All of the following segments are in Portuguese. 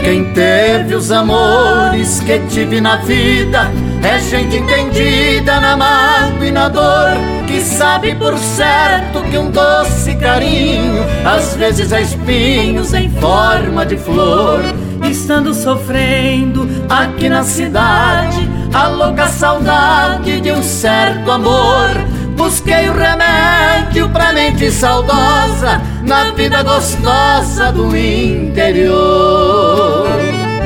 Quem teve os amores que tive na vida é gente entendida na mágoa e na dor, que sabe por certo que um doce carinho às vezes é espinhos em forma de flor. Estando sofrendo aqui na cidade a louca saudade de um certo amor, busquei o remédio pra mente saudosa na vida gostosa do interior.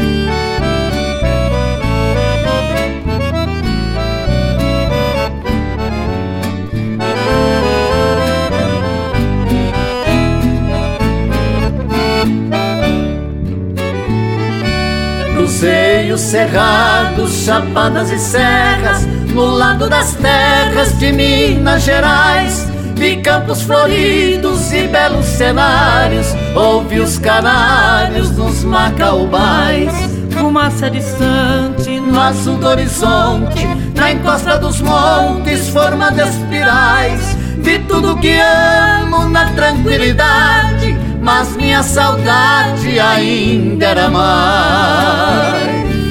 Cruzei os cerrados, chapadas e serras, no lado das terras de Minas Gerais. Vi campos floridos e belos cenários, ouvi os canários nos macaubais. Fumaça distante no azul do horizonte, na encosta dos montes formando espirais. Vi tudo que amo na tranquilidade, mas minha saudade ainda era mais.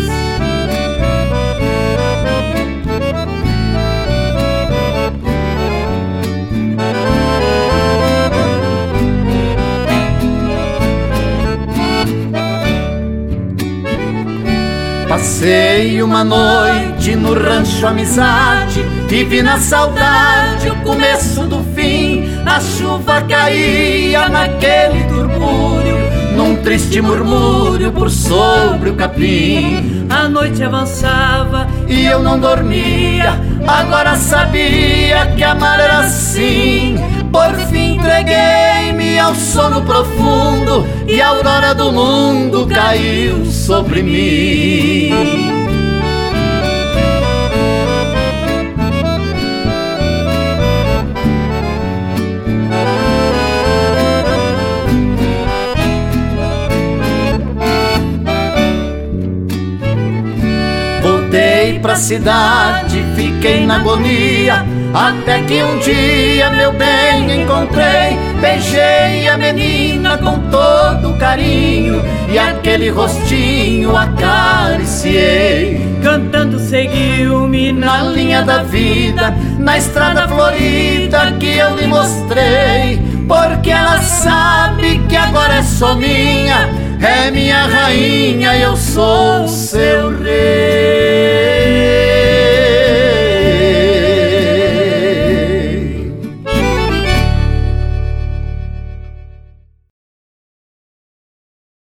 Passei uma noite no rancho Amizade e vi na saudade o começo do fim. A chuva caía naquele turbúrio, num triste murmúrio por sobre o capim. A noite avançava e eu não dormia, agora sabia que amar era assim. Por fim entreguei-me ao sono profundo e a aurora do mundo caiu sobre mim. Voltei pra cidade, fiquei na agonia, até que um dia, meu bem, encontrei. Beijei a menina com todo carinho e aquele rostinho acariciei. Cantando seguiu-me na linha da vida, na estrada florida que eu lhe mostrei. Porque ela sabe que agora é só minha, é minha rainha e eu sou seu